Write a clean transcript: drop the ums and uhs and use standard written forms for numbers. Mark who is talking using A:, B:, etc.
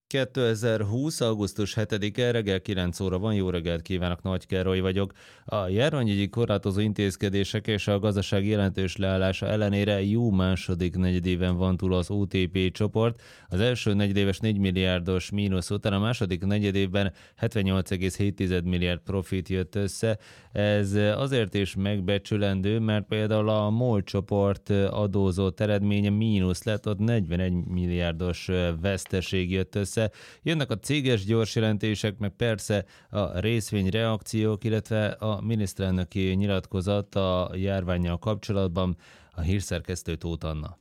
A: 2020. augusztus 7-e reggel 9 óra van, jó reggelt kívánok, Nagy Károly vagyok. A járványügyi korlátozó intézkedések és a gazdaság jelentős leállása ellenére jó második negyedében van túl az OTP csoport. Az első negyedéves 4 milliárdos mínusz után a második negyedében 78,7 milliárd profit jött össze. Ez azért is megbecsülendő, mert például a MOL csoport adózott eredménye mínusz lett, ott 41 milliárdos veszteség jött össze. Jönnek a céges gyors jelentések, meg persze a részvényreakciók, illetve a miniszterelnöki nyilatkozat a járvánnyal kapcsolatban. A hírszerkesztő Tóth Anna.